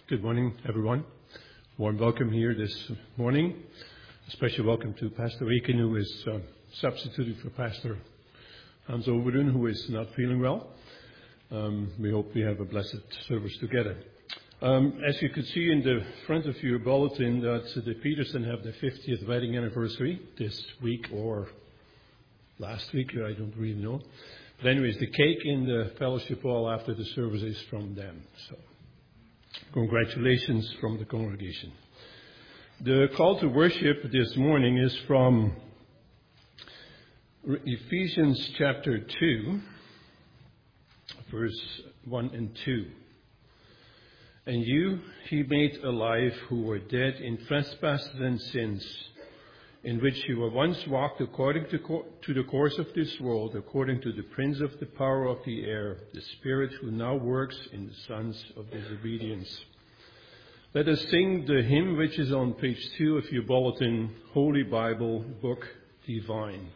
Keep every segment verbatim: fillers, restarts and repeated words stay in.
Good morning, everyone. Warm welcome here this morning. A special welcome to Pastor Eken, who is uh, substituted for Pastor Hans Overdoen, who is not feeling well. Um, we hope we have a blessed service together. Um, as you could see in the front of your bulletin, that the Peterson have their fiftieth wedding anniversary this week or last week, I don't really know. But anyways, the cake in the fellowship hall after the service is from them. So, congratulations from the congregation. The call to worship this morning is from Ephesians chapter two, verse one and two. And you he made alive who were dead in trespasses and sins, in which you were once walked according to, co- to the course of this world, according to the prince of the power of the air, the spirit who now works in the sons of disobedience. Let us sing the hymn which is on page two of your bulletin, Holy Bible, Book Divine.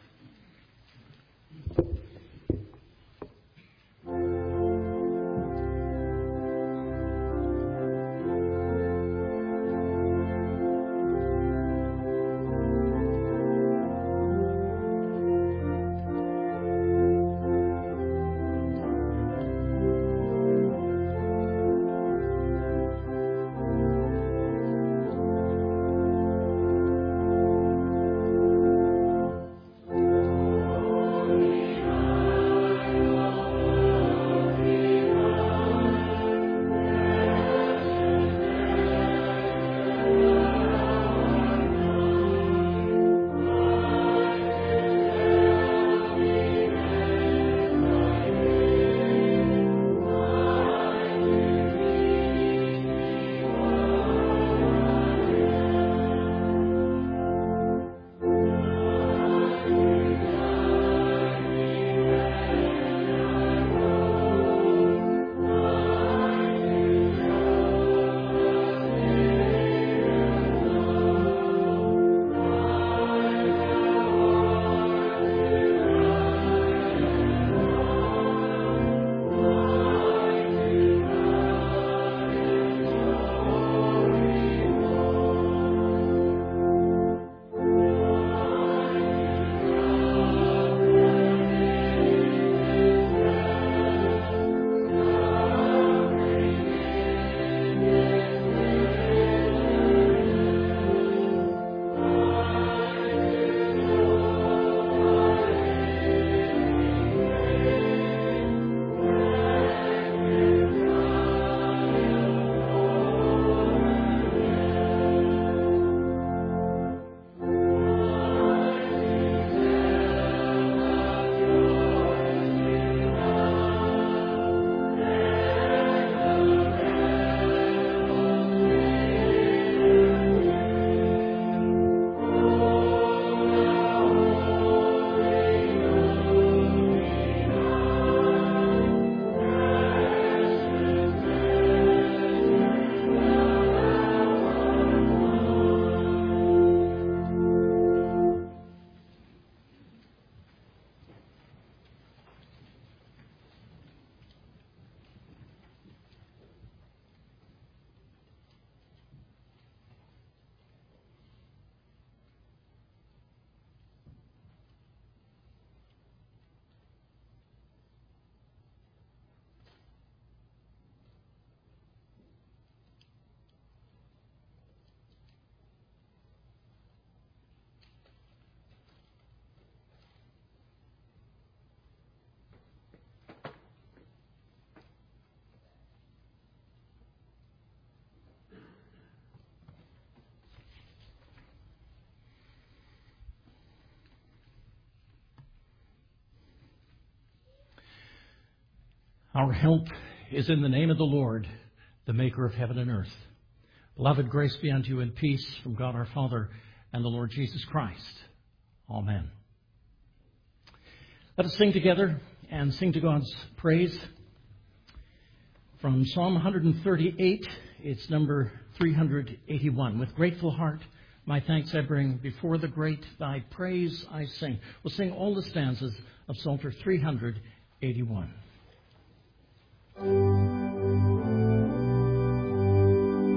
Our help is in the name of the Lord, the maker of heaven and earth. Beloved, grace be unto you and peace from God our Father and the Lord Jesus Christ. Amen. Let us sing together and sing to God's praise from Psalm one thirty-eight. It's number three eighty-one. With grateful heart, my thanks I bring before the great, thy praise I sing. We'll sing all the stanzas of Psalter three eighty-one.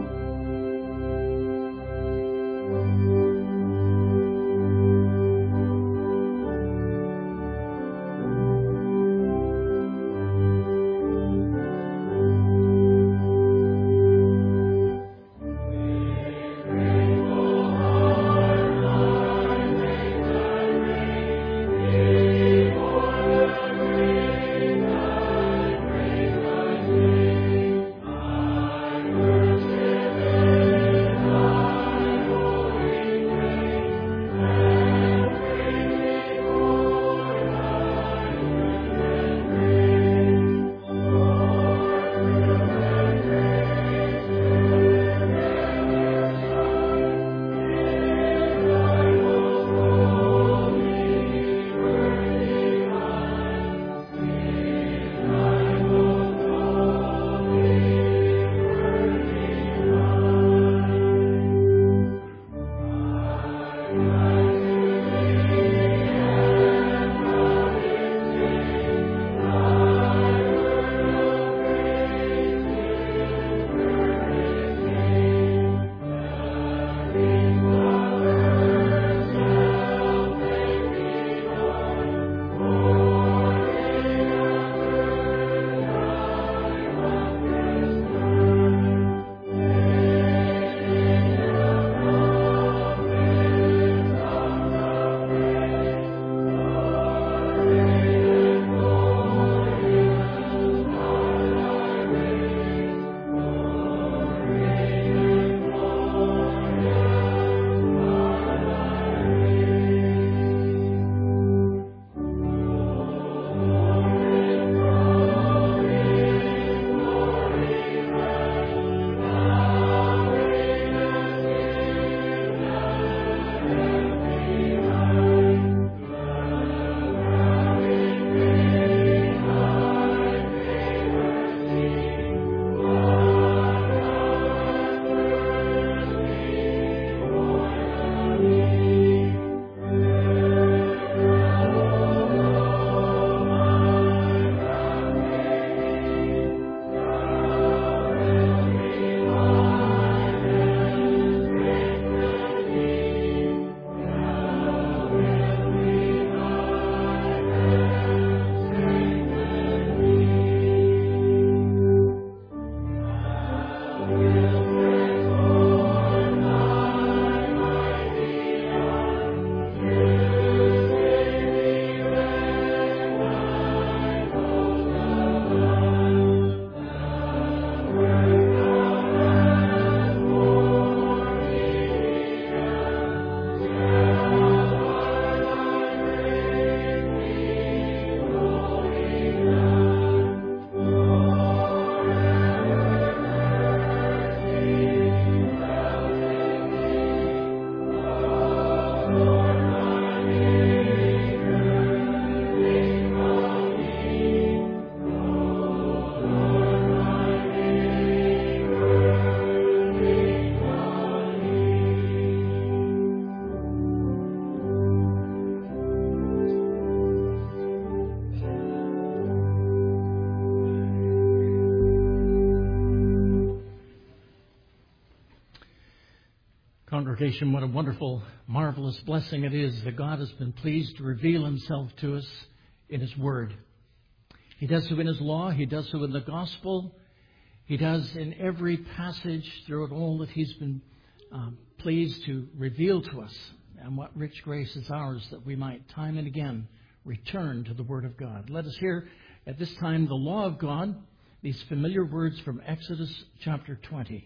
Congregation, what a wonderful, marvelous blessing it is that God has been pleased to reveal himself to us in his word. He does so in his law. He does so in the gospel. He does in every passage throughout all that he's been um, pleased to reveal to us. And what rich grace is ours that we might time and again return to the word of God. Let us hear at this time the law of God, these familiar words from Exodus chapter twenty.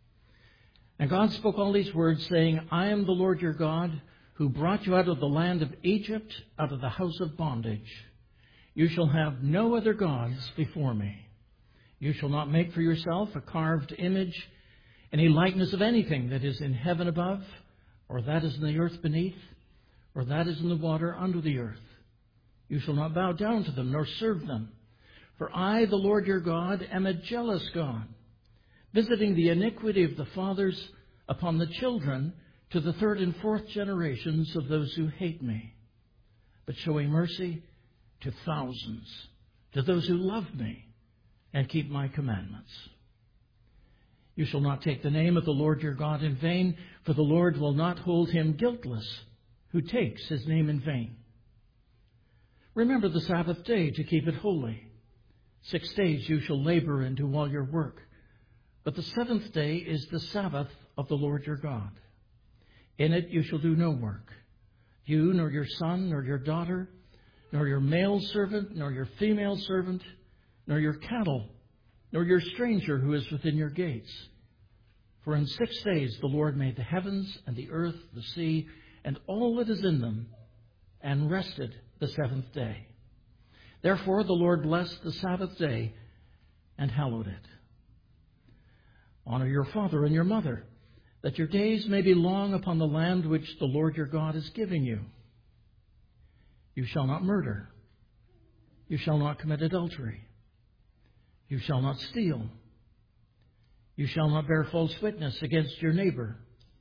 And God spoke all these words, saying, I am the Lord your God, who brought you out of the land of Egypt, out of the house of bondage. You shall have no other gods before me. You shall not make for yourself a carved image, any likeness of anything that is in heaven above, or that is in the earth beneath, or that is in the water under the earth. You shall not bow down to them, nor serve them. For I, the Lord your God, am a jealous God, visiting the iniquity of the fathers upon the children to the third and fourth generations of those who hate me, but showing mercy to thousands, to those who love me and keep my commandments. You shall not take the name of the Lord your God in vain, for the Lord will not hold him guiltless who takes his name in vain. Remember the Sabbath day to keep it holy. Six days you shall labor and do all your work. But the seventh day is the Sabbath of the Lord your God. In it you shall do no work, you, nor your son, nor your daughter, nor your male servant, nor your female servant, nor your cattle, nor your stranger who is within your gates. For in six days the Lord made the heavens and the earth, the sea, and all that is in them, and rested the seventh day. Therefore the Lord blessed the Sabbath day and hallowed it. Honor your father and your mother, that your days may be long upon the land which the Lord your God is giving you. You shall not murder. You shall not commit adultery. You shall not steal. You shall not bear false witness against your neighbor.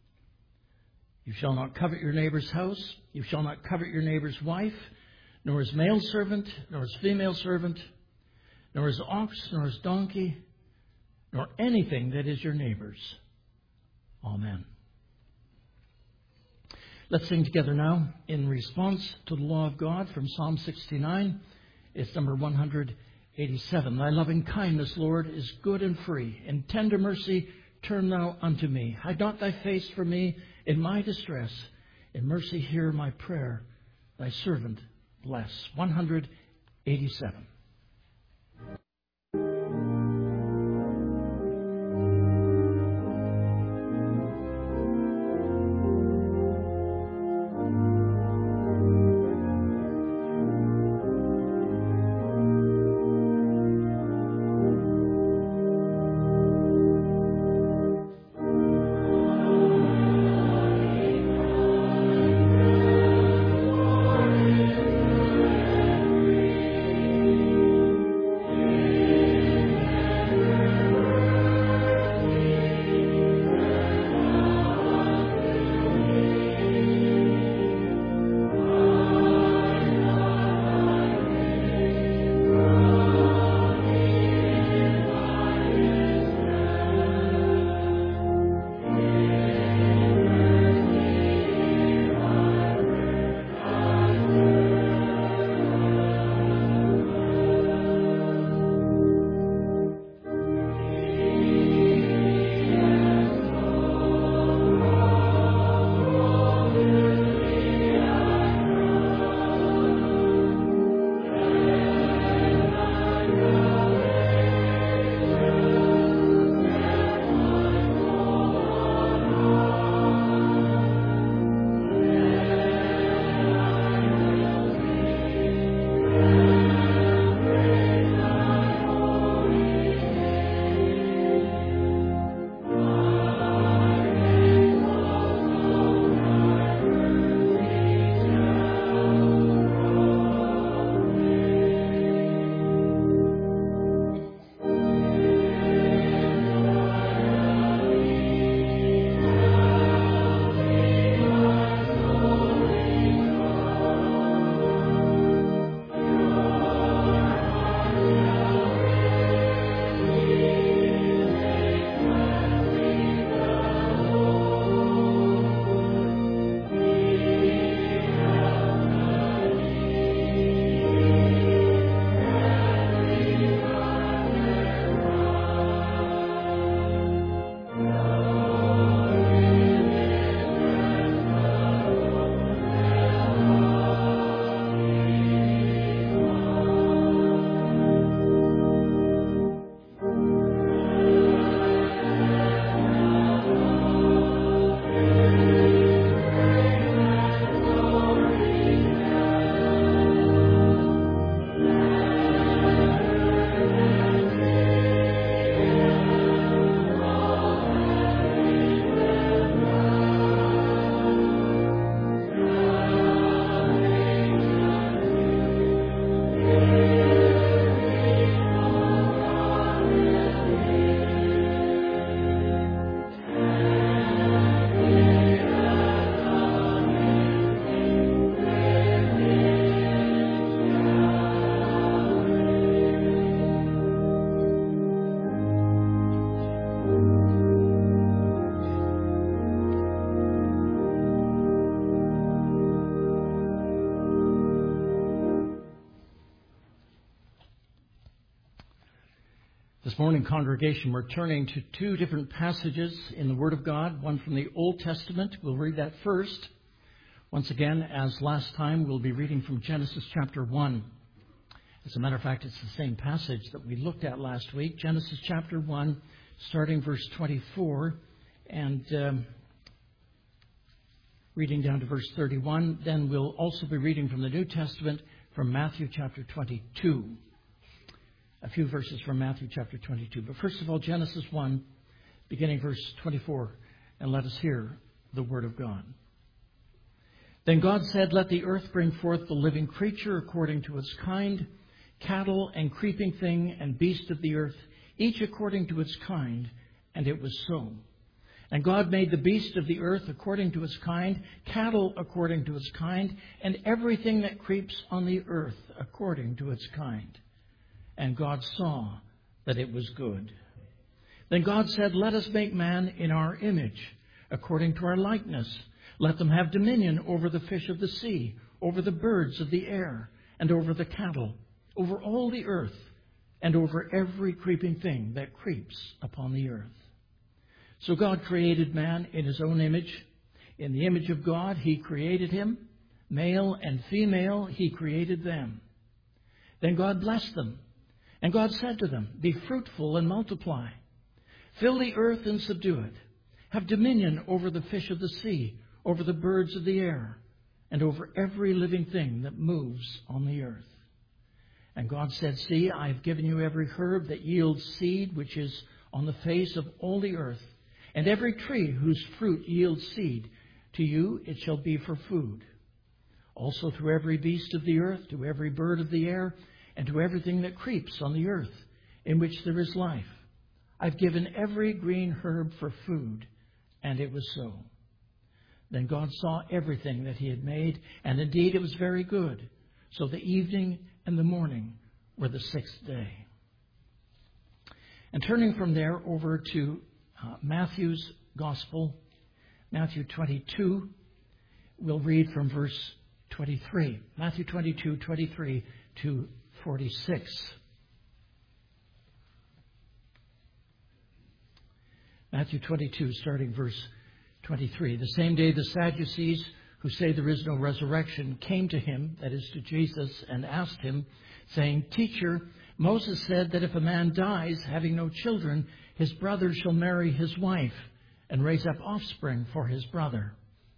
You shall not covet your neighbor's house. You shall not covet your neighbor's wife, nor his male servant, nor his female servant, nor his ox, nor his donkey, nor anything that is your neighbor's. Amen. Let's sing together now in response to the law of God from Psalm sixty-nine. It's number one hundred eighty-seven. Thy loving kindness, Lord, is good and free. In tender mercy, turn thou unto me. Hide not thy face from me in my distress. In mercy, hear my prayer. Thy servant bless. one hundred eighty-seven. Thank you. This morning, congregation, we're turning to two different passages in the Word of God, one from the Old Testament. We'll read that first. Once again, as last time, we'll be reading from Genesis chapter one. As a matter of fact, it's the same passage that we looked at last week. Genesis chapter one, starting verse twenty-four, and um, reading down to verse thirty-one. Then we'll also be reading from the New Testament from Matthew chapter twenty-two. A few verses from Matthew chapter twenty-two. But first of all, Genesis one, beginning verse twenty-four, and let us hear the word of God. Then God said, "Let the earth bring forth the living creature according to its kind, cattle and creeping thing and beast of the earth, each according to its kind." And it was so. And God made the beast of the earth according to its kind, cattle according to its kind, and everything that creeps on the earth according to its kind. And God saw that it was good. Then God said, "Let us make man in our image, according to our likeness. Let them have dominion over the fish of the sea, over the birds of the air, and over the cattle, over all the earth, and over every creeping thing that creeps upon the earth." So God created man in his own image. In the image of God he created him. Male and female he created them. Then God blessed them. And God said to them, "Be fruitful and multiply. Fill the earth and subdue it. Have dominion over the fish of the sea, over the birds of the air, and over every living thing that moves on the earth." And God said, "See, I have given you every herb that yields seed, which is on the face of all the earth, and every tree whose fruit yields seed. To you it shall be for food. Also to every beast of the earth, to every bird of the air, and to everything that creeps on the earth, in which there is life. I've given every green herb for food." And it was so. Then God saw everything that he had made, and indeed it was very good. So the evening and the morning were the sixth day. And turning from there over to uh, Matthew's Gospel, Matthew twenty-two, we'll read from verse twenty-three. Matthew twenty-two, twenty-three to forty-six. Matthew twenty-two, starting verse twenty-three. "The same day the Sadducees, who say there is no resurrection, came to him," that is to Jesus, "and asked him, saying, 'Teacher, Moses said that if a man dies having no children, his brother shall marry his wife and raise up offspring for his brother.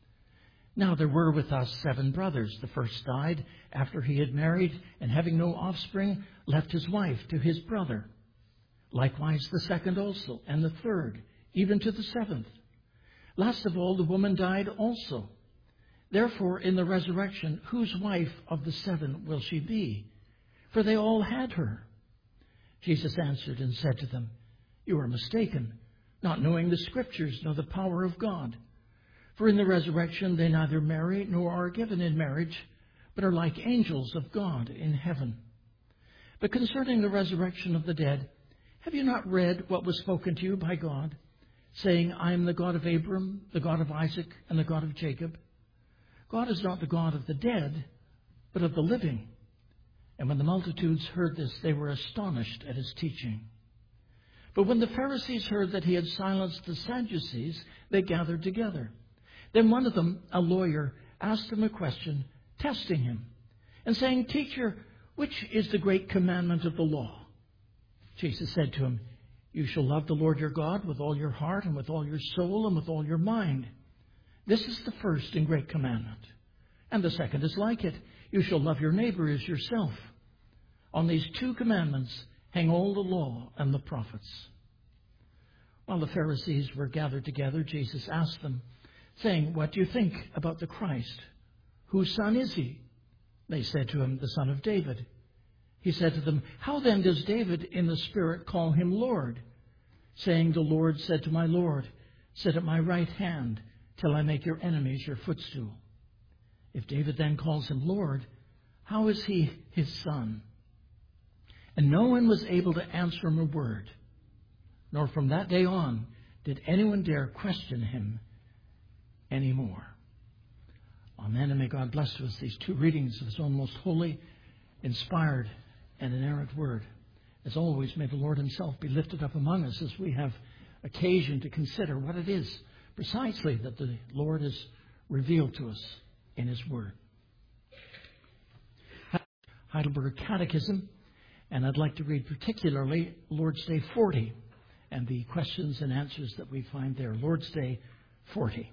Now there were with us seven brothers. The first died after he had married, and having no offspring, left his wife to his brother. Likewise the second also, and the third, even to the seventh. Last of all, the woman died also. Therefore, in the resurrection, whose wife of the seven will she be? For they all had her.' Jesus answered and said to them, 'You are mistaken, not knowing the Scriptures nor the power of God. For in the resurrection they neither marry nor are given in marriage, but are like angels of God in heaven. But concerning the resurrection of the dead, have you not read what was spoken to you by God, saying, I am the God of Abram, the God of Isaac, and the God of Jacob? God is not the God of the dead, but of the living.' And when the multitudes heard this, they were astonished at his teaching. But when the Pharisees heard that he had silenced the Sadducees, they gathered together. Then one of them, a lawyer, asked him a question, testing him, and saying, 'Teacher, which is the great commandment of the law?' Jesus said to him, 'You shall love the Lord your God with all your heart and with all your soul and with all your mind. This is the first and great commandment. And the second is like it. You shall love your neighbor as yourself. On these two commandments hang all the law and the prophets.' While the Pharisees were gathered together, Jesus asked them, saying, 'What do you think about the Christ? Whose son is he?' They said to him, 'The son of David.' He said to them, 'How then does David in the Spirit call him Lord, saying, the Lord said to my Lord, sit at my right hand till I make your enemies your footstool? If David then calls him Lord, how is he his son?' And no one was able to answer him a word, nor from that day on did anyone dare question him anymore." Amen. And may God bless to us these two readings of his own most holy, inspired, and inerrant word. As always, may the Lord himself be lifted up among us as we have occasion to consider what it is precisely that the Lord has revealed to us in his word. Heidelberg Catechism, and I'd like to read particularly Lord's Day forty and the questions and answers that we find there. Lord's Day forty.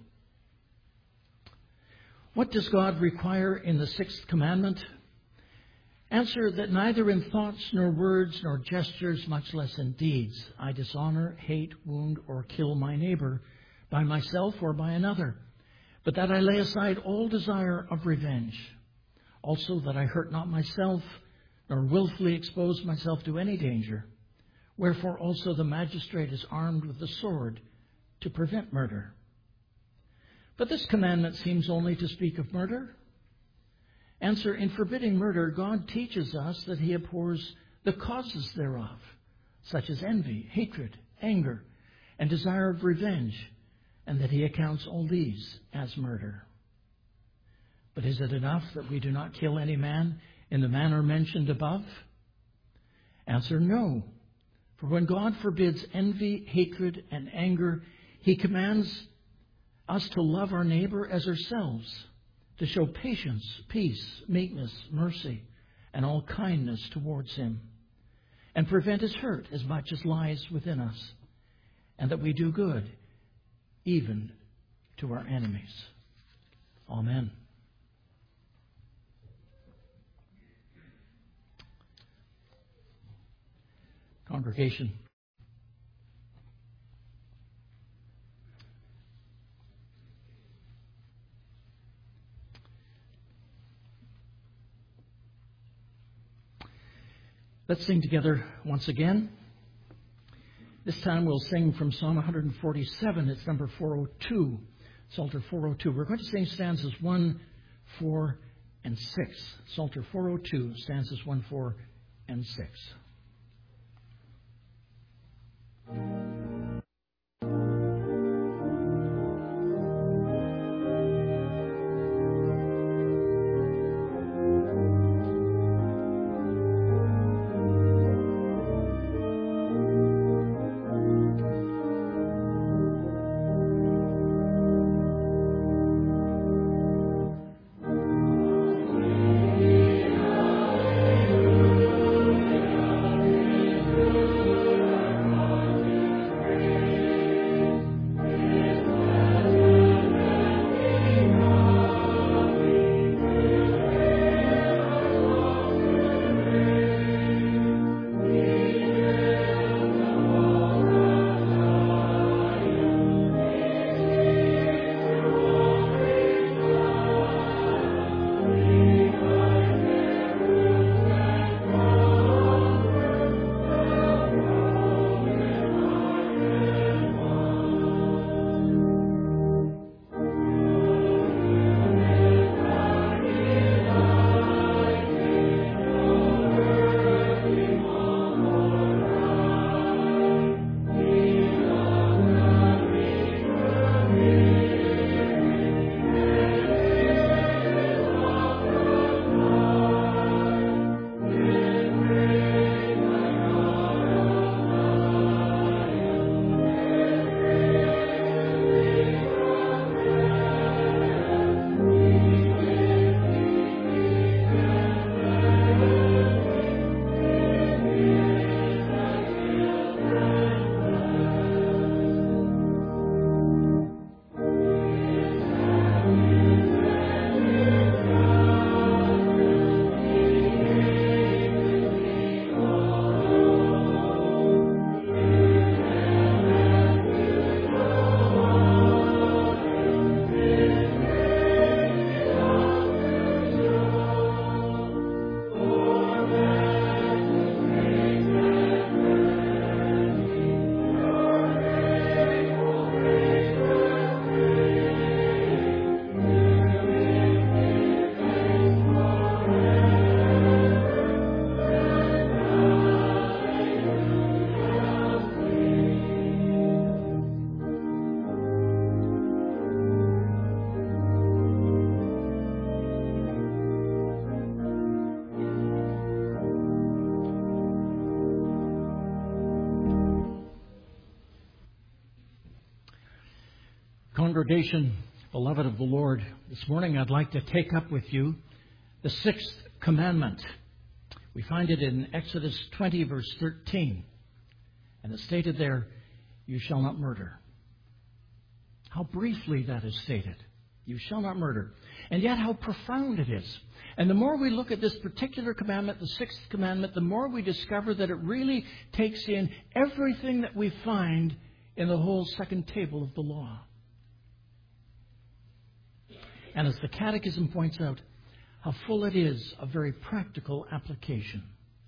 What does God require in the sixth commandment? Answer, that neither in thoughts nor words nor gestures, much less in deeds, I dishonor, hate, wound, or kill my neighbor by myself or by another, but that I lay aside all desire of revenge. Also that I hurt not myself, nor willfully expose myself to any danger. Wherefore also the magistrate is armed with the sword to prevent murder. But this commandment seems only to speak of murder. Answer, in forbidding murder, God teaches us that he abhors the causes thereof, such as envy, hatred, anger, and desire of revenge, and that he accounts all these as murder. But is it enough that we do not kill any man in the manner mentioned above? Answer, no. For when God forbids envy, hatred, and anger, he commands us to love our neighbor as ourselves, to show patience, peace, meekness, mercy, and all kindness towards him, and prevent his hurt as much as lies within us, and that we do good even to our enemies. Amen. Congregation, let's sing together once again. This time we'll sing from Psalm one forty-seven. It's number four oh two, Psalter four oh two. We're going to sing stanzas one, four, and six. Psalter four oh two, stanzas one, four, and six. congregation, beloved of the Lord, this morning I'd like to take up with you the sixth commandment. We find it in Exodus twenty, verse thirteen. And it's stated there, "You shall not murder." How briefly that is stated. You shall not murder. And yet how profound it is. And the more we look at this particular commandment, the sixth commandment, the more we discover that it really takes in everything that we find in the whole second table of the law. And as the Catechism points out, how full it is of very practical application.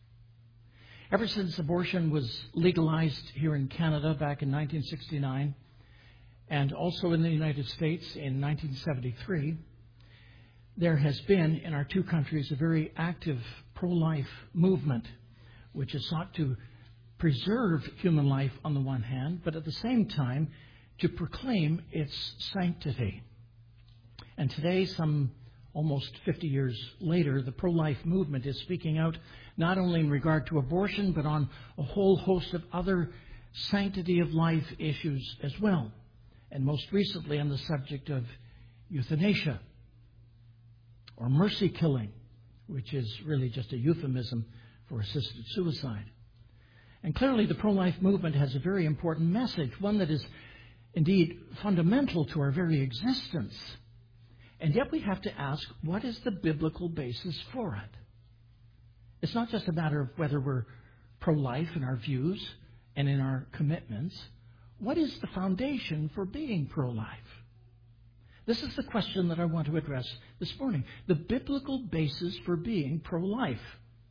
Ever since abortion was legalized here in Canada back in nineteen sixty-nine, and also in the United States in nineteen seventy-three, there has been in our two countries a very active pro-life movement which has sought to preserve human life on the one hand, but at the same time to proclaim its sanctity. And today, some almost fifty years later, the pro-life movement is speaking out not only in regard to abortion, but on a whole host of other sanctity of life issues as well. And most recently on the subject of euthanasia, or mercy killing, which is really just a euphemism for assisted suicide. And clearly the pro-life movement has a very important message, one that is indeed fundamental to our very existence. And yet we have to ask, what is the biblical basis for it? It's not just a matter of whether we're pro-life in our views and in our commitments. What is the foundation for being pro-life? This is the question that I want to address this morning. The biblical basis for being pro-life.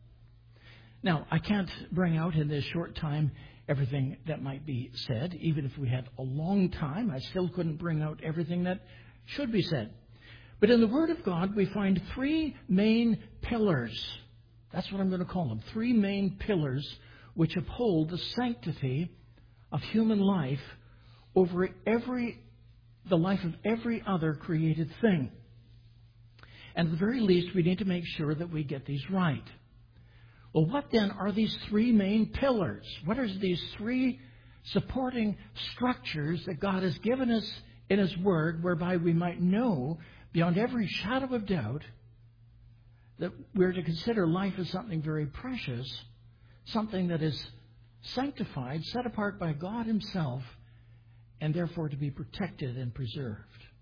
Now, I can't bring out in this short time everything that might be said. Even if we had a long time, I still couldn't bring out everything that should be said. But in the Word of God, we find three main pillars. That's what I'm going to call them. Three main pillars which uphold the sanctity of human life over every, the life of every other created thing. And at the very least, we need to make sure that we get these right. Well, what then are these three main pillars? What are these three supporting structures that God has given us in His Word, whereby we might know beyond every shadow of doubt that we're to consider life as something very precious, something that is sanctified, set apart by God Himself, and therefore to be protected and preserved.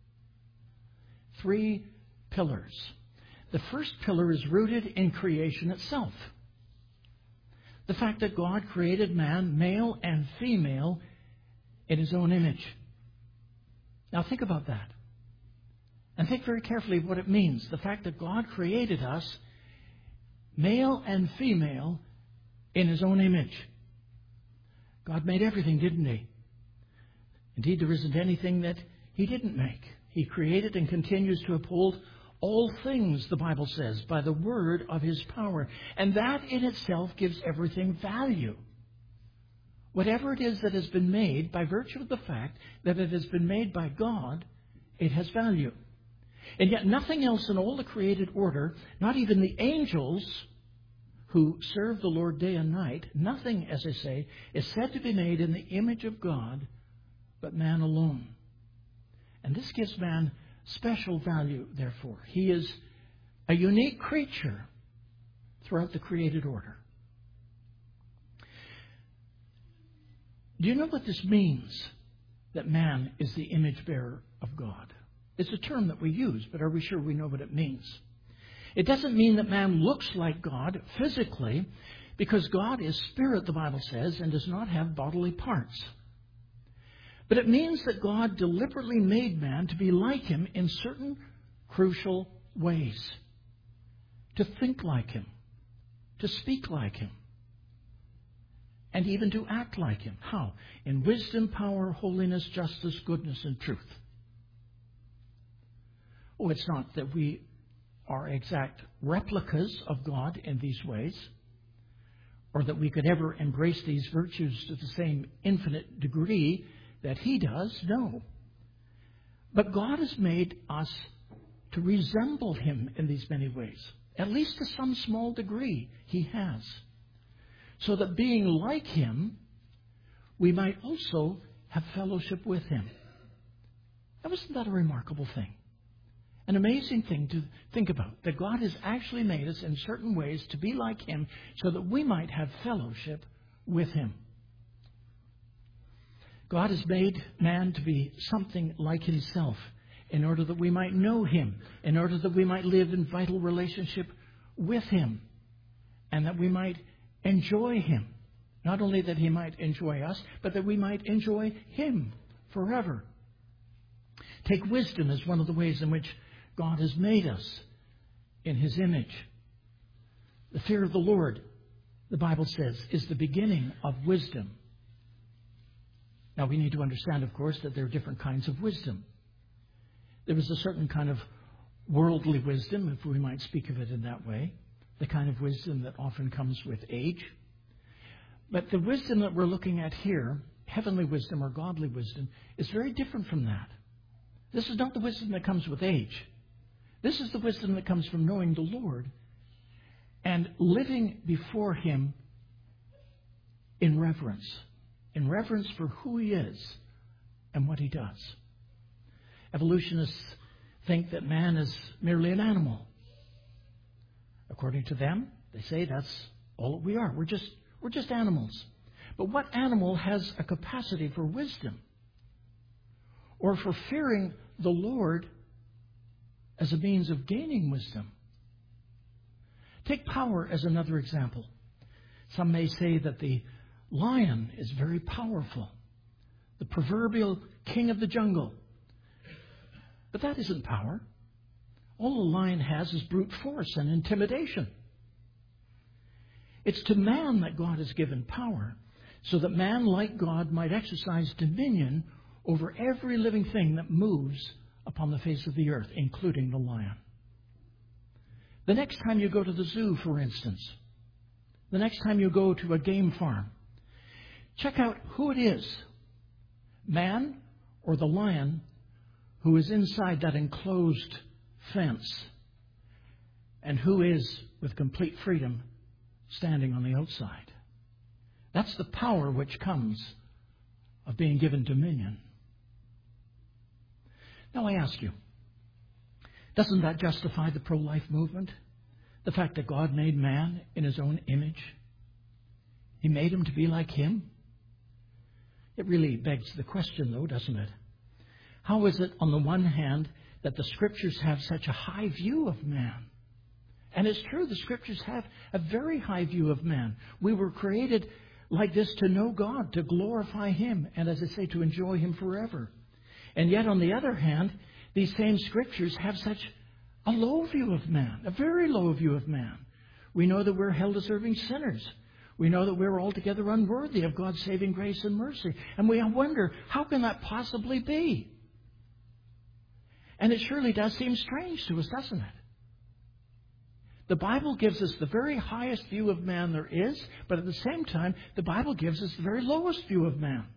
Three pillars. The first pillar is rooted in creation itself. The fact that God created man, male and female, in His own image. Now think about that. And think very carefully what it means. The fact that God created us, male and female, in His own image. God made everything, didn't He? Indeed, there isn't anything that He didn't make. He created and continues to uphold all things, the Bible says, by the word of His power. And that in itself gives everything value. Whatever it is that has been made, by virtue of the fact that it has been made by God, it has value. And yet nothing else in all the created order, not even the angels who serve the Lord day and night, nothing, as I say, is said to be made in the image of God, but man alone. And this gives man special value, therefore. He is a unique creature throughout the created order. Do you know what this means, that man is the image bearer of God? It's a term that we use, but are we sure we know what it means? It doesn't mean that man looks like God physically, because God is spirit, the Bible says, and does not have bodily parts. But it means that God deliberately made man to be like Him in certain crucial ways. To think like Him, to speak like Him, and even to act like Him. How? In wisdom, power, holiness, justice, goodness, and truth. Oh, it's not that we are exact replicas of God in these ways, or that we could ever embrace these virtues to the same infinite degree that He does. No. But God has made us to resemble Him in these many ways. At least to some small degree He has. So that being like Him, we might also have fellowship with Him. Now, isn't that a remarkable thing? An amazing thing to think about, that God has actually made us in certain ways to be like Him so that we might have fellowship with Him. God has made man to be something like Himself in order that we might know Him, in order that we might live in vital relationship with Him, and that we might enjoy Him. Not only that He might enjoy us, but that we might enjoy Him forever. Take wisdom as one of the ways in which God has made us in His image. The fear of the Lord, the Bible says, is the beginning of wisdom. Now, we need to understand, of course, that there are different kinds of wisdom. There is a certain kind of worldly wisdom, if we might speak of it in that way, the kind of wisdom that often comes with age. But the wisdom that we're looking at here, heavenly wisdom or godly wisdom, is very different from that. This is not the wisdom that comes with age. This is the wisdom that comes from knowing the Lord and living before Him in reverence. In reverence for who He is and what He does. Evolutionists think that man is merely an animal. According to them, they say that's all that we are. We're just, we're just animals. But what animal has a capacity for wisdom? Or for fearing the Lord as a means of gaining wisdom? Take power as another example. Some may say that the lion is very powerful, the proverbial king of the jungle. But that isn't power. All a lion has is brute force and intimidation. It's to man that God has given power, so that man, like God, might exercise dominion over every living thing that moves upon the face of the earth, including the lion. The next time you go to the zoo, for instance, the next time you go to a game farm, check out who it is, man or the lion, who is inside that enclosed fence, and who is, with complete freedom, standing on the outside. That's the power which comes of being given dominion. Now I ask you, doesn't that justify the pro-life movement? The fact that God made man in His own image? He made him to be like Him? It really begs the question, though, doesn't it? How is it, on the one hand, that the Scriptures have such a high view of man? And it's true, the Scriptures have a very high view of man. We were created like this to know God, to glorify Him, and as I say, to enjoy Him forever. And yet, on the other hand, these same Scriptures have such a low view of man, a very low view of man. We know that we're hell-deserving sinners. We know that we're altogether unworthy of God's saving grace and mercy. And we wonder, how can that possibly be? And it surely does seem strange to us, doesn't it? The Bible gives us the very highest view of man there is, but at the same time, the Bible gives us the very lowest view of man.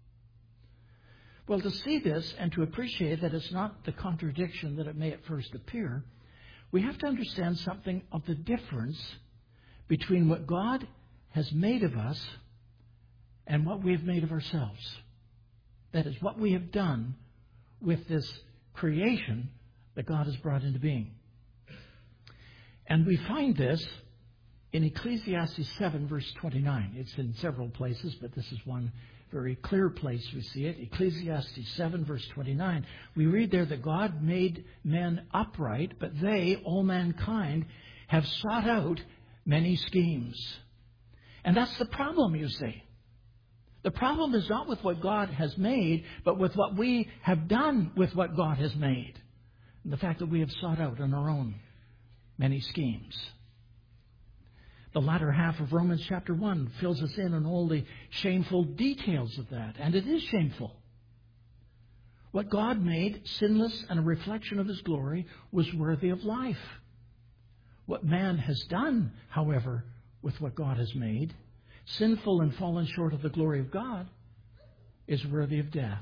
Well, to see this and to appreciate that it's not the contradiction that it may at first appear, we have to understand something of the difference between what God has made of us and what we have made of ourselves. That is, what we have done with this creation that God has brought into being. And we find this in Ecclesiastes seven, verse twenty-nine. It's in several places, but this is one very clear place we see it. Ecclesiastes seven, verse twenty-nine. We read there that God made men upright, but they, all mankind, have sought out many schemes. And that's the problem, you see. The problem is not with what God has made, but with what we have done with what God has made. And the fact that we have sought out on our own many schemes. The latter half of Romans chapter one fills us in on all the shameful details of that. And it is shameful. What God made, sinless and a reflection of His glory, was worthy of life. What man has done, however, with what God has made, sinful and fallen short of the glory of God, is worthy of death.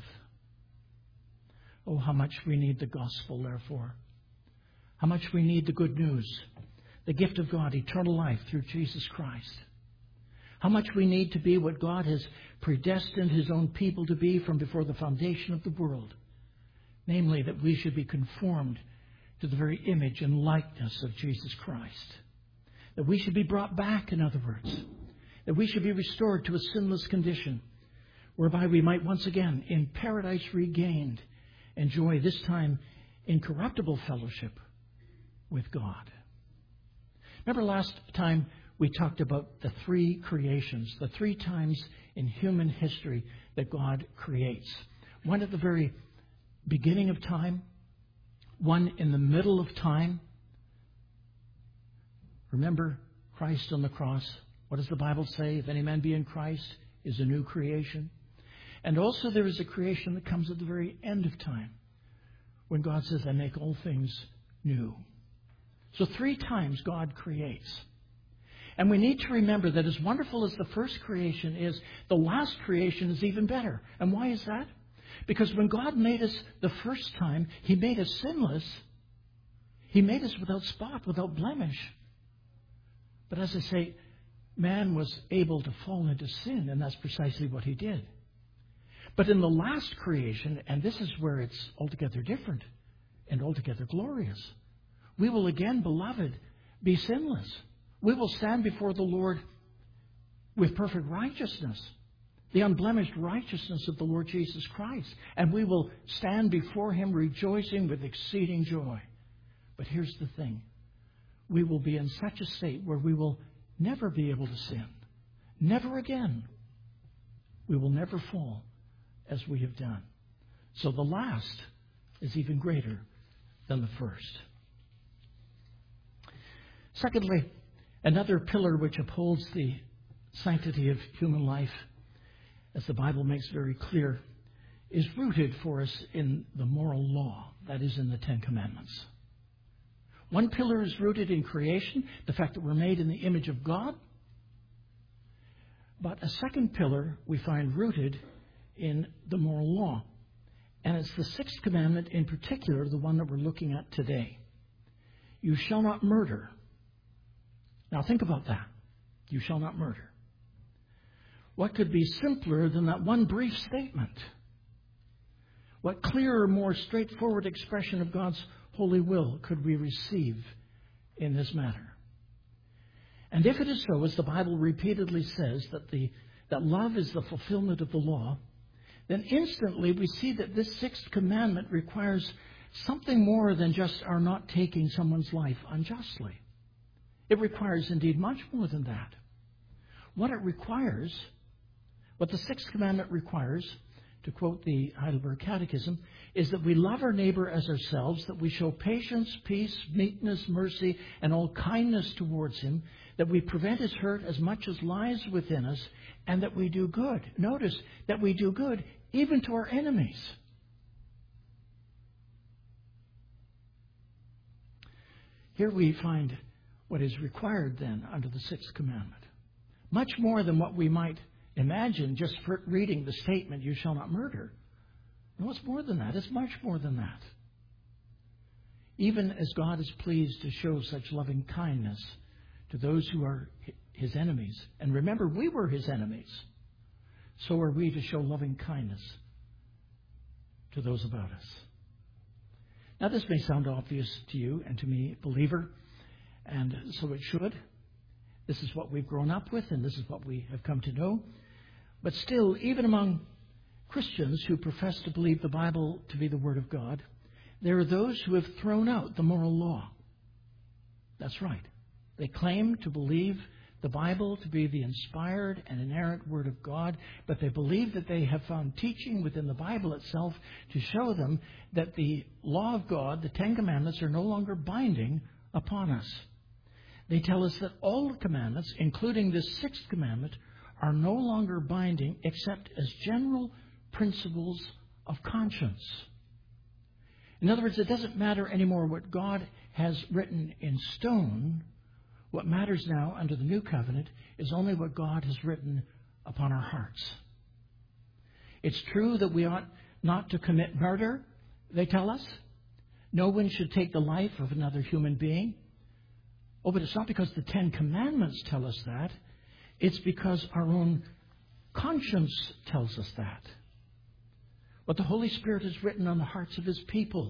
Oh, how much we need the gospel, therefore. How much we need the good news, the gift of God, eternal life through Jesus Christ. How much we need to be what God has predestined His own people to be from before the foundation of the world. namely that we should be conformed to the very image and likeness of Jesus Christ. That we should be brought back, in other words. That we should be restored to a sinless condition, whereby we might once again, in paradise regained, enjoy this time incorruptible fellowship with God. Remember last time we talked about the three creations, the three times in human history that God creates. One at the very beginning of time, one in the middle of time. Remember Christ on the cross. What does the Bible say? If any man be in Christ, is a new creation. And also there is a creation that comes at the very end of time, when God says, I make all things new. So three times God creates. And we need to remember that as wonderful as the first creation is, the last creation is even better. And why is that? Because when God made us the first time, He made us sinless. He made us without spot, without blemish. But as I say, man was able to fall into sin, and that's precisely what he did. But in the last creation, and this is where it's altogether different and altogether glorious, we will again, beloved, be sinless. We will stand before the Lord with perfect righteousness, the unblemished righteousness of the Lord Jesus Christ. And we will stand before Him rejoicing with exceeding joy. But here's the thing. We will be in such a state where we will never be able to sin. Never again. We will never fall as we have done. So the last is even greater than the first. Secondly, another pillar which upholds the sanctity of human life, as the Bible makes very clear, is rooted for us in the moral law, that is, in the Ten Commandments. One pillar is rooted in creation, the fact that we're made in the image of God. But a second pillar we find rooted in the moral law. And it's the sixth commandment in particular, the one that we're looking at today. You shall not murder. Now think about that. You shall not murder. What could be simpler than that one brief statement? What clearer, more straightforward expression of God's holy will could we receive in this matter? And if it is so, as the Bible repeatedly says, that the that love is the fulfillment of the law, then instantly we see that this sixth commandment requires something more than just our not taking someone's life unjustly. It requires indeed much more than that. What it requires, what the sixth commandment requires, to quote the Heidelberg Catechism, is that we love our neighbor as ourselves, that we show patience, peace, meekness, mercy, and all kindness towards him, that we prevent his hurt as much as lies within us, and that we do good. Notice that we do good even to our enemies. Here we find what is required then under the sixth commandment. Much more than what we might imagine just for reading the statement, you shall not murder. No, it's more than that. It's much more than that. Even as God is pleased to show such loving kindness to those who are His enemies. And remember, we were His enemies. So are we to show loving kindness to those about us. Now, this may sound obvious to you and to me, believer, and so it should. This is what we've grown up with, and this is what we have come to know. But still, even among Christians who profess to believe the Bible to be the Word of God, there are those who have thrown out the moral law. That's right. They claim to believe the Bible to be the inspired and inerrant Word of God, but they believe that they have found teaching within the Bible itself to show them that the law of God, the Ten Commandments, are no longer binding upon us. They tell us that all the commandments, including this sixth commandment, are no longer binding except as general principles of conscience. In other words, it doesn't matter anymore what God has written in stone. What matters now under the new covenant is only what God has written upon our hearts. It's true that we ought not to commit murder, they tell us. No one should take the life of another human being. Oh, but it's not because the Ten Commandments tell us that. It's because our own conscience tells us that. what the Holy Spirit has written on the hearts of His people.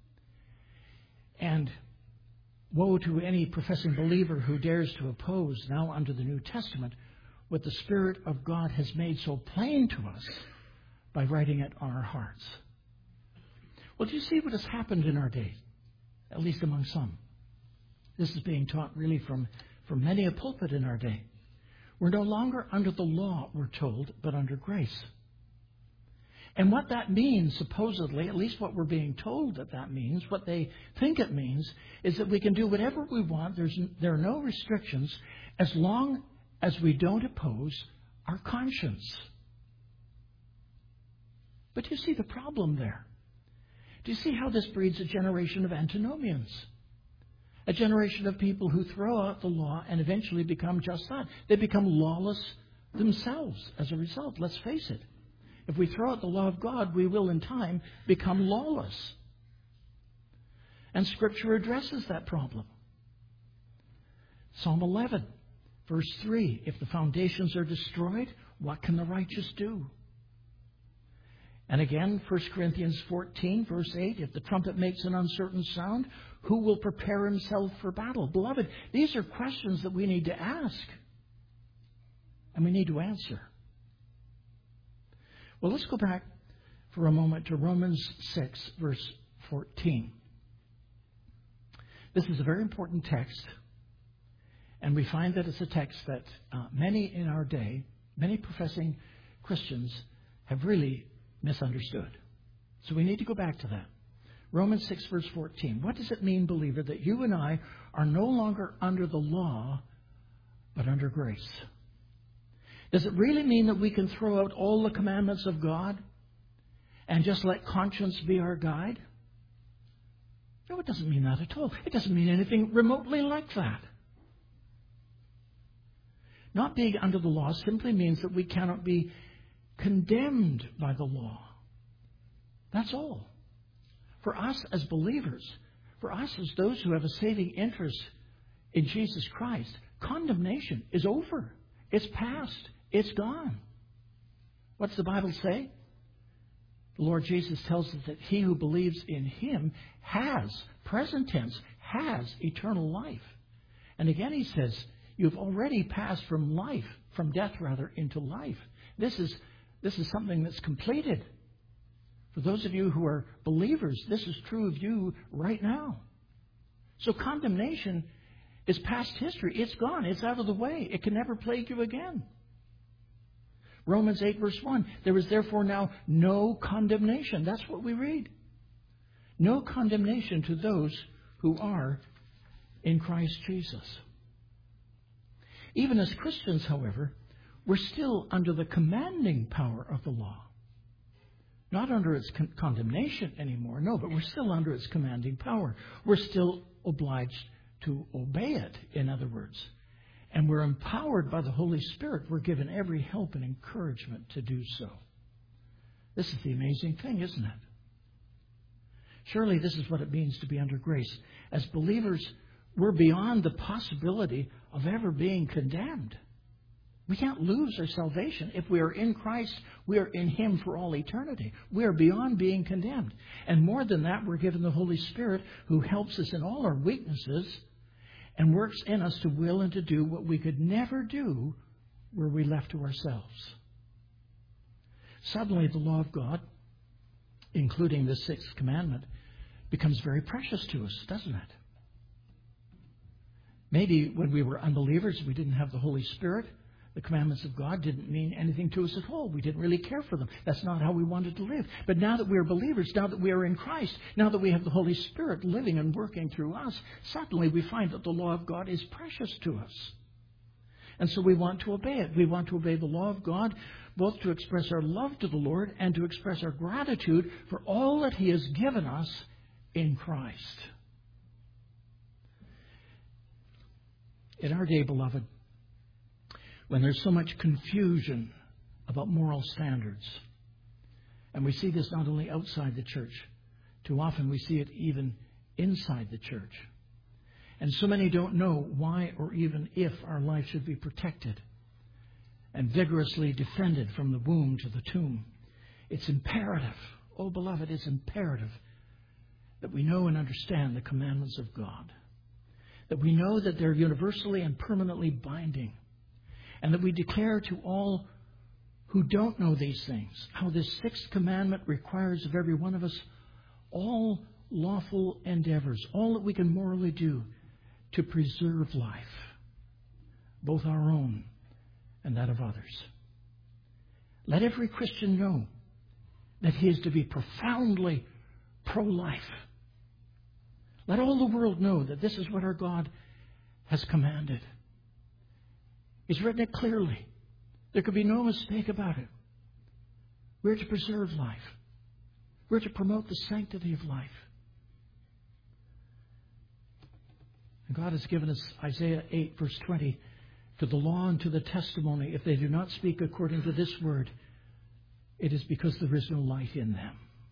And woe to any professing believer who dares to oppose, now under the New Testament, what the Spirit of God has made so plain to us by writing it on our hearts. Well, do you see what has happened in our day? At least among some. This is being taught really from, from many a pulpit in our day. We're no longer under the law, we're told, but under grace. And what that means, supposedly, at least what we're being told that that means, what they think it means, is that we can do whatever we want. There's, there are no restrictions as long as we don't oppose our conscience. But do you see the problem there? Do you see how this breeds a generation of antinomians? A generation of people who throw out the law and eventually become just that. They become lawless themselves as a result. Let's face it. If we throw out the law of God, we will in time become lawless. And Scripture addresses that problem. Psalm eleven, verse three. If the foundations are destroyed, what can the righteous do? And again, First Corinthians fourteen, verse eight. If the trumpet makes an uncertain sound, who will prepare himself for battle? Beloved, these are questions that we need to ask. And we need to answer. Well, let's go back for a moment to Romans six, verse fourteen. This is a very important text, and we find that it's a text that uh, many in our day, many professing Christians, have really misunderstood. So we need to go back to that. Romans six, verse fourteen. What does it mean, believer, that you and I are no longer under the law, but under grace? Does it really mean that we can throw out all the commandments of God and just let conscience be our guide? No, it doesn't mean that at all. It doesn't mean anything remotely like that. Not being under the law simply means that we cannot be condemned by the law. That's all. For us as believers, for us as those who have a saving interest in Jesus Christ, condemnation is over. It's past. It's gone. What's the Bible say? The Lord Jesus tells us that he who believes in Him has, present tense, has eternal life. And again he says, you've already passed from life, from death rather, into life. This is, this is something that's completed. For those of you who are believers, this is true of you right now. So condemnation is past history. It's gone. It's out of the way. It can never plague you again. Romans eight, verse one. There is therefore now no condemnation. That's what we read. No condemnation to those who are in Christ Jesus. Even as Christians, however, we're still under the commanding power of the law. Not under its con- condemnation anymore, no, but we're still under its commanding power. We're still obliged to obey it, in other words. And we're empowered by the Holy Spirit. We're given every help and encouragement to do so. This is the amazing thing, isn't it? Surely this is what it means to be under grace. As believers, we're beyond the possibility of ever being condemned. We can't lose our salvation. If we are in Christ, we are in Him for all eternity. We are beyond being condemned. And more than that, we're given the Holy Spirit who helps us in all our weaknesses and works in us to will and to do what we could never do were we left to ourselves. Suddenly, the law of God, including the sixth commandment, becomes very precious to us, doesn't it? Maybe when we were unbelievers, we didn't have the Holy Spirit. The commandments of God didn't mean anything to us at all. We didn't really care for them. That's not how we wanted to live. But now that we are believers, now that we are in Christ, now that we have the Holy Spirit living and working through us, suddenly we find that the law of God is precious to us. And so we want to obey it. We want to obey the law of God, both to express our love to the Lord and to express our gratitude for all that He has given us in Christ. In our day, beloved, when there's so much confusion about moral standards, and we see this not only outside the church, too often we see it even inside the church. And so many don't know why or even if our life should be protected and vigorously defended from the womb to the tomb. It's imperative oh, beloved, it's imperative that we know and understand the commandments of God, that we know that they're universally and permanently binding, and that we declare to all who don't know these things how this sixth commandment requires of every one of us all lawful endeavors, all that we can morally do to preserve life, both our own and that of others. Let every Christian know that he is to be profoundly pro-life. Let all the world know that this is what our God has commanded. He's written it clearly. There could be no mistake about it. We're to preserve life. We're to promote the sanctity of life. And God has given us Isaiah eight, verse twenty, to the law and to the testimony. If they do not speak according to this word, it is because there is no light in them.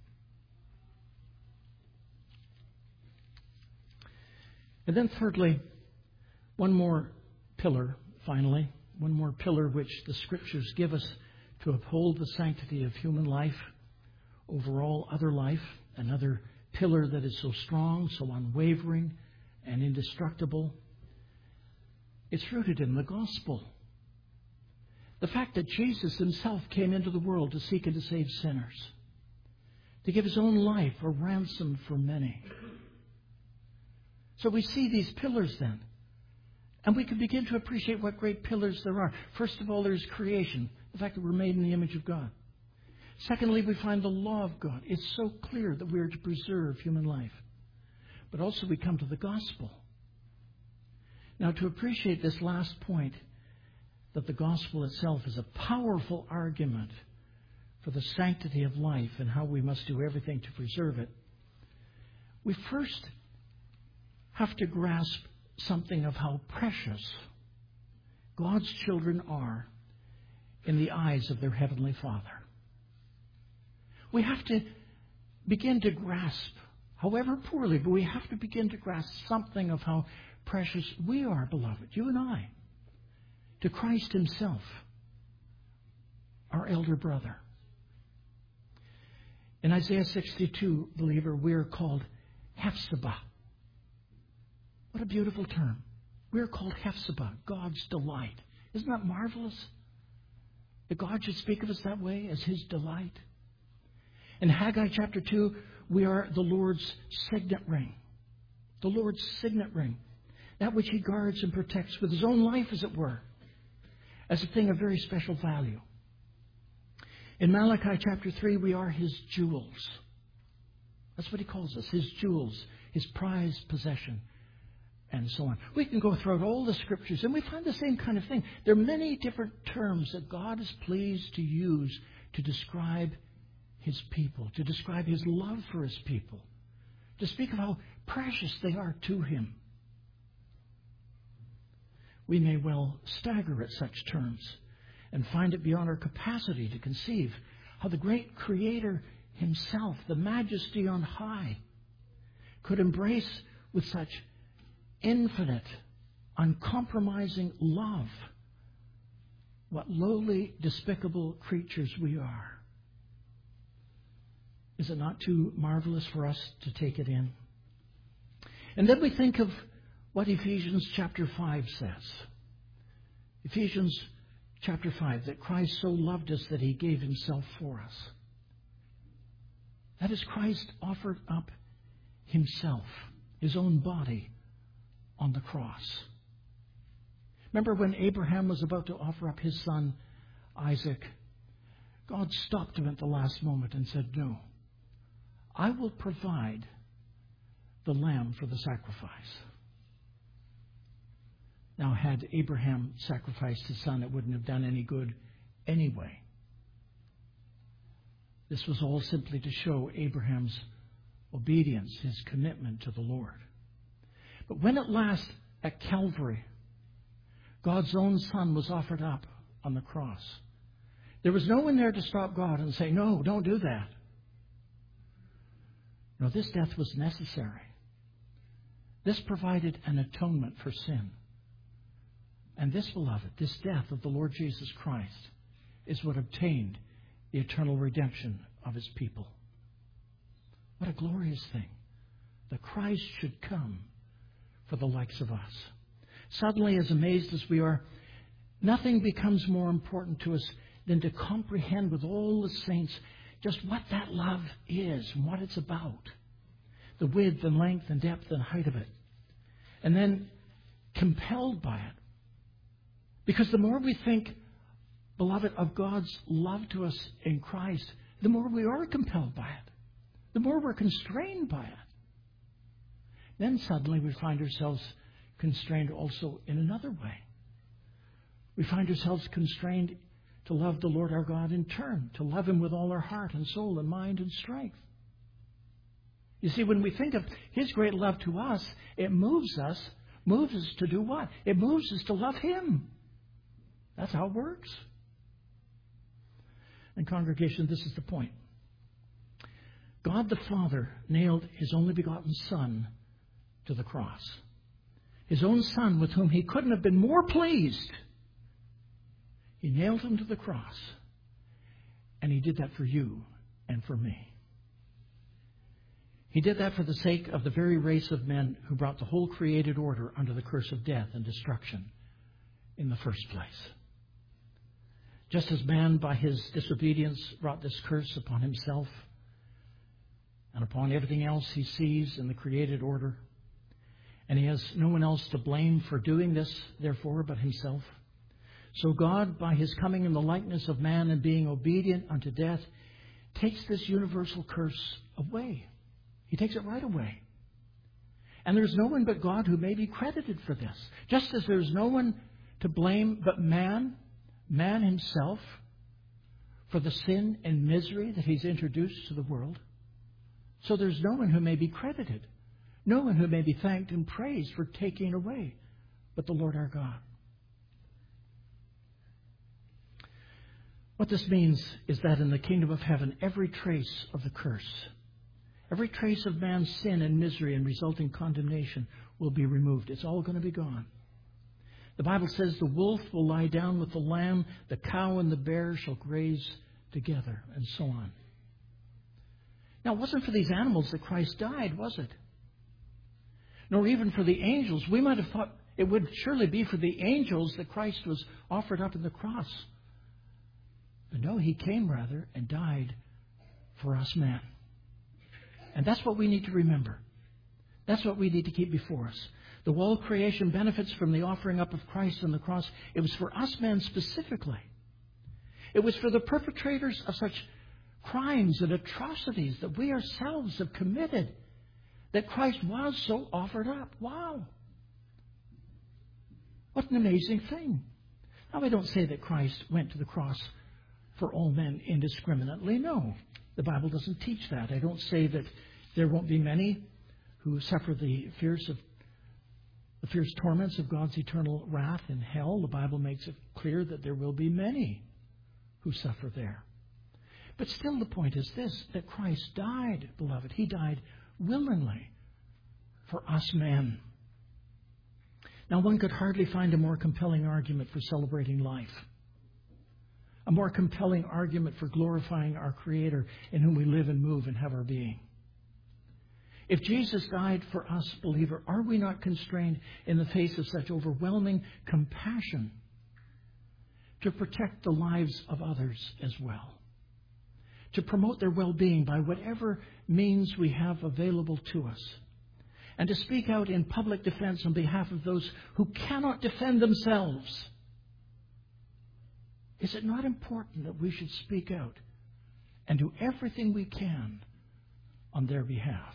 And then thirdly, one more pillar, finally, one more pillar which the Scriptures give us to uphold the sanctity of human life over all other life, another pillar that is so strong, so unwavering, and indestructible. It's rooted in the gospel. The fact that Jesus himself came into the world to seek and to save sinners, to give his own life a ransom for many. So we see these pillars then, and we can begin to appreciate what great pillars there are. First of all, there's creation, the fact that we're made in the image of God. Secondly, we find the law of God. It's so clear that we are to preserve human life. But also we come to the gospel. Now, to appreciate this last point, that the gospel itself is a powerful argument for the sanctity of life and how we must do everything to preserve it, we first have to grasp something of how precious God's children are in the eyes of their Heavenly Father. We have to begin to grasp, however poorly, but we have to begin to grasp something of how precious we are, beloved, you and I, to Christ himself, our elder brother. In Isaiah sixty-two, believer, we are called Hephzibah. What a beautiful term. We are called Hephzibah, God's delight. Isn't that marvelous? That God should speak of us that way, as his delight. In Haggai chapter two, we are the Lord's signet ring. The Lord's signet ring. That which he guards and protects with his own life, as it were, as a thing of very special value. In Malachi chapter three, we are his jewels. That's what he calls us, his jewels, his prized possession, and so on. We can go throughout all the Scriptures, and we find the same kind of thing. There are many different terms that God is pleased to use to describe his people, to describe his love for his people, to speak of how precious they are to him. We may well stagger at such terms and find it beyond our capacity to conceive how the great Creator himself, the majesty on high, could embrace with such infinite, uncompromising love what lowly, despicable creatures we are. Is it not too marvelous for us to take it in? And then we think of what Ephesians chapter five says. Ephesians chapter five, that Christ so loved us that he gave himself for us. That is, Christ offered up himself, his own body, on the cross. Remember when Abraham was about to offer up his son Isaac, God stopped him at the last moment and said, "No, I will provide the lamb for the sacrifice." Now, had Abraham sacrificed his son, it wouldn't have done any good anyway. This was all simply to show Abraham's obedience, his commitment to the Lord. But when at last, at Calvary, God's own Son was offered up on the cross, there was no one there to stop God and say, "No, don't do that." No, this death was necessary. This provided an atonement for sin. And this, beloved, this death of the Lord Jesus Christ is what obtained the eternal redemption of his people. What a glorious thing that Christ should come for the likes of us. Suddenly, as amazed as we are, nothing becomes more important to us than to comprehend with all the saints just what that love is and what it's about. The width and length and depth and height of it. And then compelled by it. Because the more we think, beloved, of God's love to us in Christ, the more we are compelled by it. The more we're constrained by it. Then suddenly we find ourselves constrained also in another way. We find ourselves constrained to love the Lord our God in turn, to love Him with all our heart and soul and mind and strength. You see, when we think of His great love to us, it moves us, moves us to do what? It moves us to love Him. That's how it works. And congregation, this is the point. God the Father nailed His only begotten Son to the cross. His own Son, with whom He couldn't have been more pleased. He nailed Him to the cross. And He did that for you and for me. He did that for the sake of the very race of men who brought the whole created order under the curse of death and destruction in the first place. Just as man, by his disobedience, brought this curse upon himself and upon everything else he sees in the created order, and he has no one else to blame for doing this, therefore, but himself. So God, by His coming in the likeness of man and being obedient unto death, takes this universal curse away. He takes it right away. And there's no one but God who may be credited for this. Just as there's no one to blame but man, man himself, for the sin and misery that He's introduced to the world. So there's no one who may be credited. No one who may be thanked and praised for taking away but the Lord our God. What this means is that in the kingdom of heaven, every trace of the curse, every trace of man's sin and misery and resulting condemnation will be removed. It's all going to be gone. The Bible says the wolf will lie down with the lamb, the cow and the bear shall graze together, and so on. Now, it wasn't for these animals that Christ died, was it? Nor even for the angels. We might have thought it would surely be for the angels that Christ was offered up in the cross. But no, He came rather and died for us men. And that's what we need to remember. That's what we need to keep before us. The whole creation benefits from the offering up of Christ on the cross. It was for us men specifically. It was for the perpetrators of such crimes and atrocities that we ourselves have committed that Christ was so offered up. Wow. What an amazing thing. Now, I don't say that Christ went to the cross for all men indiscriminately. No, the Bible doesn't teach that. I don't say that there won't be many who suffer the fierce of the fierce torments of God's eternal wrath in hell. The Bible makes it clear that there will be many who suffer there. But still the point is this, that Christ died, beloved. He died willingly for us men. Now, one could hardly find a more compelling argument for celebrating life. A more compelling argument for glorifying our Creator in whom we live and move and have our being. If Jesus died for us, believer, are we not constrained in the face of such overwhelming compassion to protect the lives of others as well? To promote their well-being by whatever means we have available to us. And to speak out in public defense on behalf of those who cannot defend themselves. Is it not important that we should speak out and do everything we can on their behalf?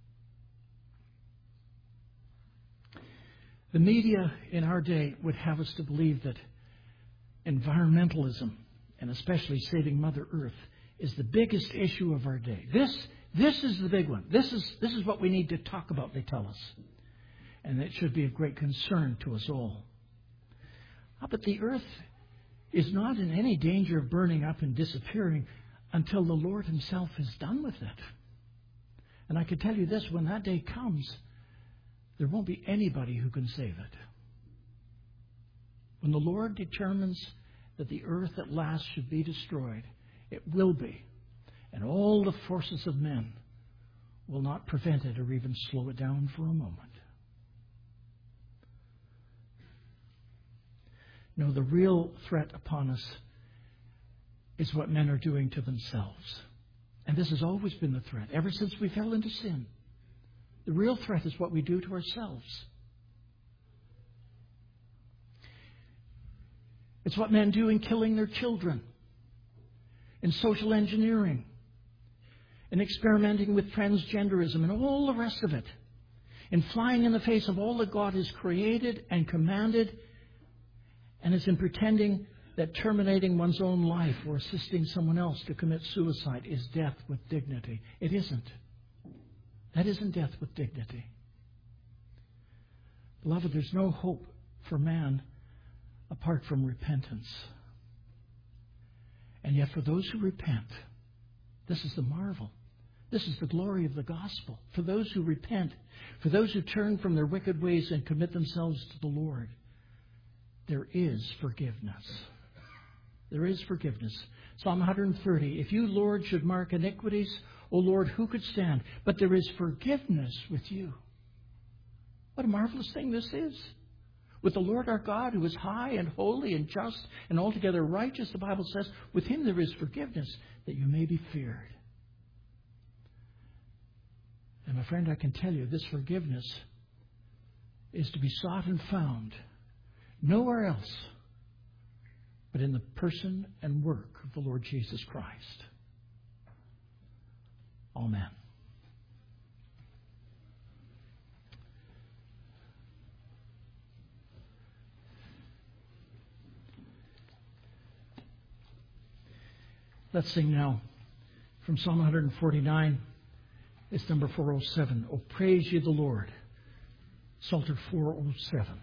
The media in our day would have us to believe that environmentalism, and especially saving Mother Earth, is the biggest issue of our day. This, this is the big one. This is, this is what we need to talk about, they tell us. And it should be of great concern to us all. Ah, but the earth is not in any danger of burning up and disappearing until the Lord Himself is done with it. And I can tell you this, when that day comes, there won't be anybody who can save it. When the Lord determines that the earth at last should be destroyed, it will be. And all the forces of men will not prevent it or even slow it down for a moment. No, the real threat upon us is what men are doing to themselves. And this has always been the threat, ever since we fell into sin. The real threat is what we do to ourselves. It's what men do in killing their children, in social engineering, in experimenting with transgenderism and all the rest of it, in flying in the face of all that God has created and commanded, and it's in pretending that terminating one's own life or assisting someone else to commit suicide is death with dignity. It isn't. That isn't death with dignity. Beloved, there's no hope for man apart from repentance. And yet for those who repent, this is the marvel. This is the glory of the gospel. For those who repent, for those who turn from their wicked ways and commit themselves to the Lord, there is forgiveness. There is forgiveness. Psalm one thirty, if you, Lord, should mark iniquities, O Lord, who could stand? But there is forgiveness with you. What a marvelous thing this is. With the Lord our God, who is high and holy and just and altogether righteous, the Bible says, with him there is forgiveness, that you may be feared. And my friend, I can tell you, this forgiveness is to be sought and found nowhere else but in the person and work of the Lord Jesus Christ. Amen. Let's sing now from Psalm one forty-nine. It's number four oh seven. Oh, praise ye the Lord. Psalter four oh seven.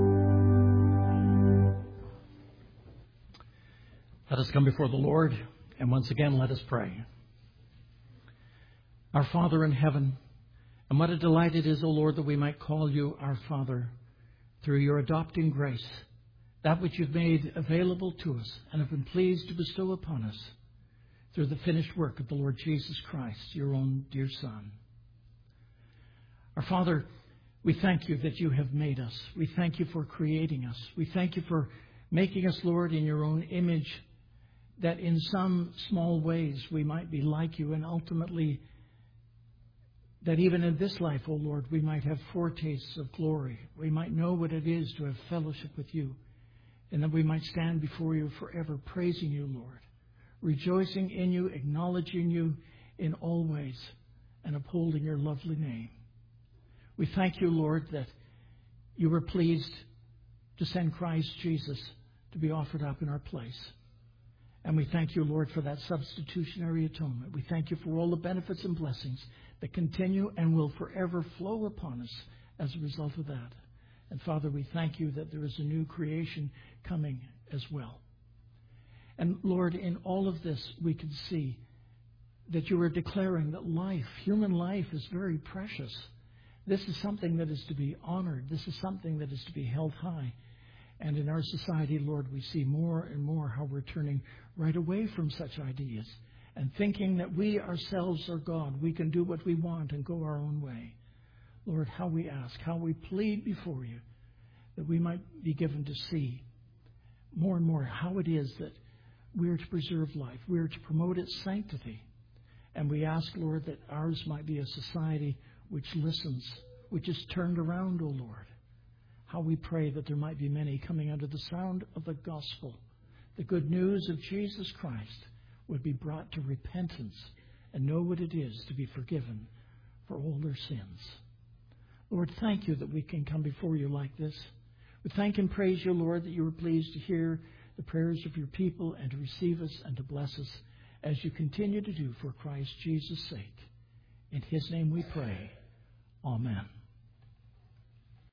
Let us come before the Lord And once again, let us pray. Our Father in heaven, and what a delight it is, O Lord, that we might call you our Father through your adopting grace, that which you've made available to us and have been pleased to bestow upon us through the finished work of the Lord Jesus Christ, your own dear Son. Our Father, we thank you that you have made us. We thank you for creating us. We thank you for making us, Lord, in your own image, that in some small ways we might be like you, and ultimately that even in this life, O Lord, we might have foretastes of glory. We might know what it is to have fellowship with you, and that we might stand before you forever, praising you, Lord, rejoicing in you, acknowledging you in all ways, and upholding your lovely name. We thank you, Lord, that you were pleased to send Christ Jesus to be offered up in our place. And we thank you, Lord, for that substitutionary atonement. We thank you for all the benefits and blessings that continue and will forever flow upon us as a result of that. And Father, we thank you that there is a new creation coming as well. And Lord, in all of this, we can see that you are declaring that life, human life, is very precious. This is something that is to be honored. This is something that is to be held high. And in our society, Lord, we see more and more how we're turning right away from such ideas and thinking that we ourselves are God. We can do what we want and go our own way. Lord, how we ask, how we plead before you that we might be given to see more and more how it is that we are to preserve life. We are to promote its sanctity. And we ask, Lord, that ours might be a society which listens, which is turned around, O Lord. How we pray that there might be many coming under the sound of the gospel. The good news of Jesus Christ would be brought to repentance and know what it is to be forgiven for all their sins. Lord, thank you that we can come before you like this. We thank and praise you, Lord, that you were pleased to hear the prayers of your people and to receive us and to bless us as you continue to do for Christ Jesus' sake. In his name we pray. Amen.